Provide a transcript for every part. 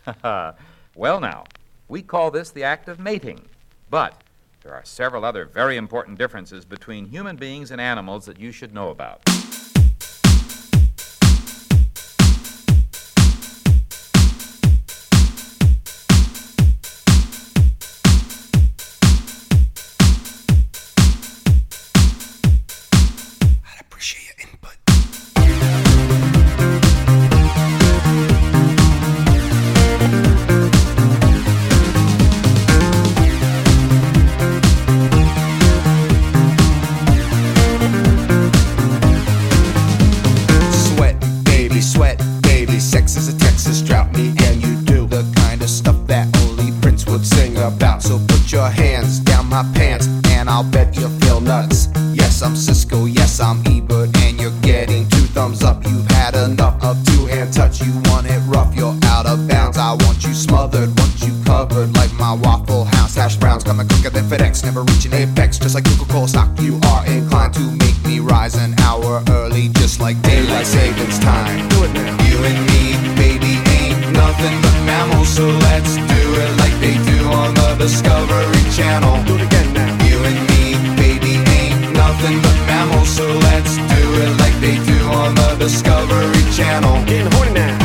Well, now, we call this the act of mating, but there are several other very important differences between human beings and animals that you should know about. I'd appreciate your input. Sweat, baby, sex is a Texas drought. Me and you do the kind of stuff that only Prince would sing about. So put your hands down my pants and I'll bet you'll feel nuts. Yes, I'm Cisco, yes, I'm Ebert, and you're getting 2 thumbs up. You've had enough of 2-hand touch. You want it rough, you're out of bounds. I want you smothered, want you covered like my Waffle House hash browns. Coming quicker than FedEx, never reaching apex. Just like Coca-Cola stock, you are inclined to make me rise an hour early, just like daylight savings time. Do it now. You and me, baby, ain't nothing but mammals, so let's do it like they do on the Discovery Channel. Do it again now. You and me, baby, ain't nothing but mammals, so let's do it like they do on the Discovery Channel. Getting horny now.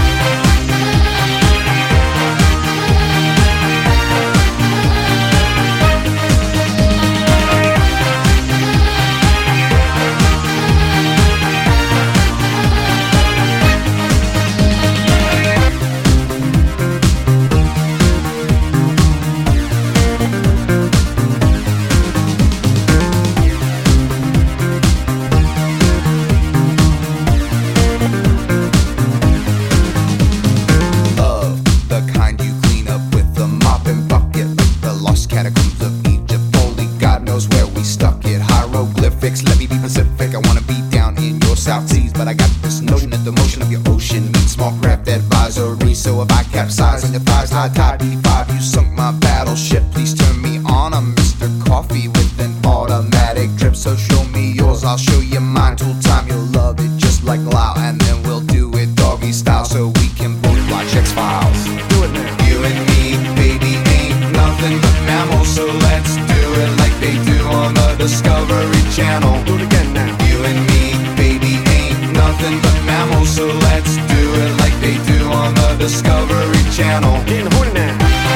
Let me be Pacific, I wanna be down in your South Seas, but I got this notion that the motion of your ocean means small craft advisory. So if I capsize on your thighs, high tide B5, you sunk my battleship. Please turn me on, I'm Mr. Coffee with an automatic drip. So show me yours, I'll show you mine. Tool time, you'll love it just like Lau, and then we'll do it doggy style so we can both watch X-Files. Do it now. You and me, baby, ain't nothing but mammals, so let's do it like they do on the Discovery Channel. Do it again now. You and me, baby, ain't nothing but mammals, so let's do it like they do on the Discovery Channel. Getting horny now.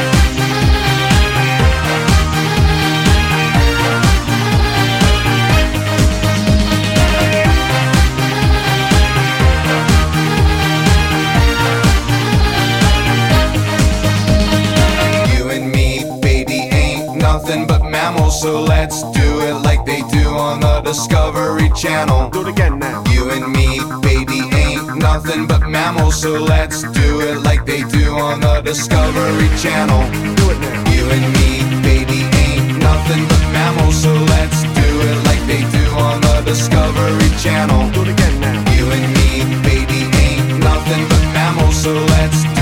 Nothing but mammals, so let's do it like they do on the Discovery Channel. Do it again now. You and me, baby, ain't nothing but mammals, so let's do it like they do on the Discovery Channel. Do it now. You and me, baby, ain't nothing but mammals, so let's do it like they do on the Discovery Channel. Do it again now. You and me, baby, ain't nothing but mammals, so let's